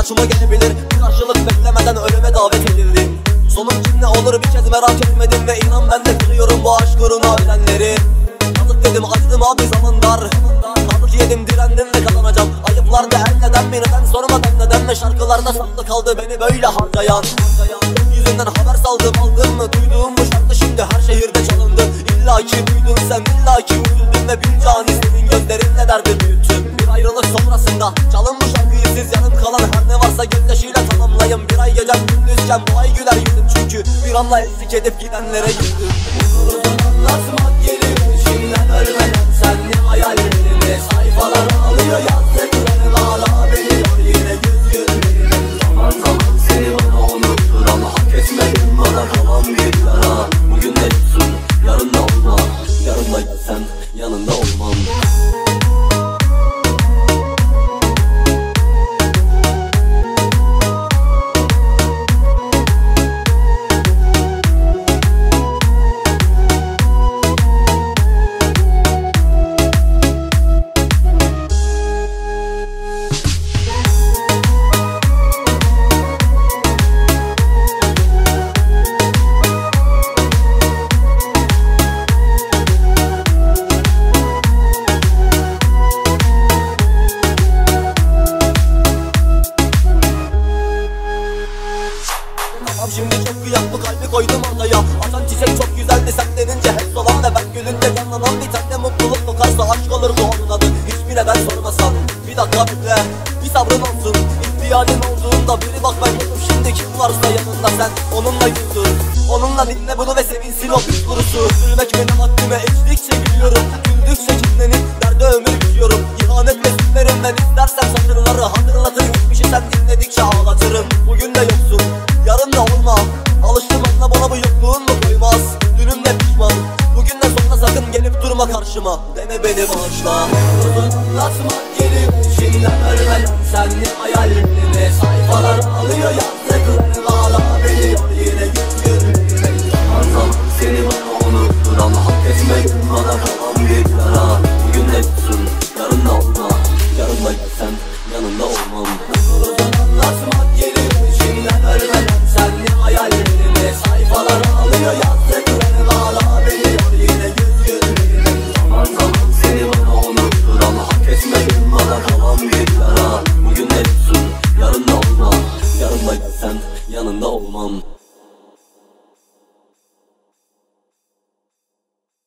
saçma gelebilir. Bir karşılık beklemeden ölüme davet edildim. Sonun kim ne olur bir kez merak etmedim. Ve inan ben de kırıyorum bu aşk uğruna ölenleri. Yazık dedim acıdım abi zaman dar. Tanık yedim direndim ve kazanacağım. Ayıplarda el neden mi neden sormadan neden ve şarkılarda saklı kaldı beni böyle harcayan. Yüzünden haber saldım aldın mı? Duyduğum bu şarkı şimdi her şehirde çalındı. İlla ki duydun sen illa ki üzüldün ve bir cani senin gözlerinle derdi büyüttüm. Bir ayrılık sonrasında çalın bu şarkıyı siz, yanım kalan her ne varsa gözyaşıyla tamamlayın. Bir ay gecem gündüzken bu ay güler yüzüm, çünkü bir anla eksik edip gidenlere güldüm. Anlatmak gelir içimden ölmeden sen ne hayallerimi, sayfaları alıyor yazdıklarım hala biliyor yine göz gözlerime. Zaman zaman seni bana unuttur ama hak etmedim bana kalan bir yara. Bugün de yoksun yarın da olma, yarın da gelsen yanında olmam. Şimdi çok kıyaklı kalbi koydum ortaya. Açan çiçek çok güzeldi sen denince hep solan ve ben gülünce canlanan bir tane mutluluk kokarsa aşk olur bu onun adı. Hiçbir neden sormasan bir dakika bekle, bir sabrın olsun. İhtiyacın olduğunda biri bak ben yokum şimdi, kim varsa yanında sen onunla yürüdün. Onunla dinle bunu ve sevinsin o pis kurusu. Üzülmek benim haddime içtikçe gülüyorum. Güldükçe kinlenip derde ömür bitiyorum. İhanet ve sünlerimden istersen satırları hatırlatır. Geçmişi sen dinledikçe ağlatırım. Bugün de yoksun yarın da olma. Alıştım anla bana bu yokluğun mu koymaz. Dünümle pişman, bugünden sonra sakın gelip durma karşıma. Deme beni bağışla.